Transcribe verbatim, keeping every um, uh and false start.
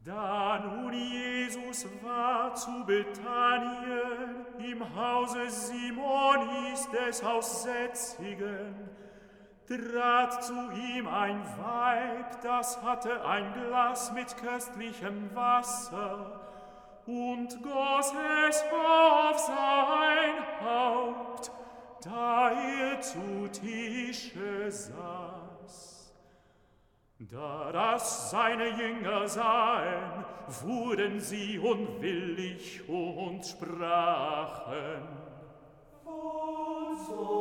Da nun Jesus war zu Bethanien, im Hause Simonis des Aussätzigen, trat zu ihm ein Weib, das hatte ein Glas mit köstlichem Wasser und goss es auf sein Haupt, da er zu Tische saß. Da das seine Jünger sahen, wurden sie unwillig und sprachen: Wozu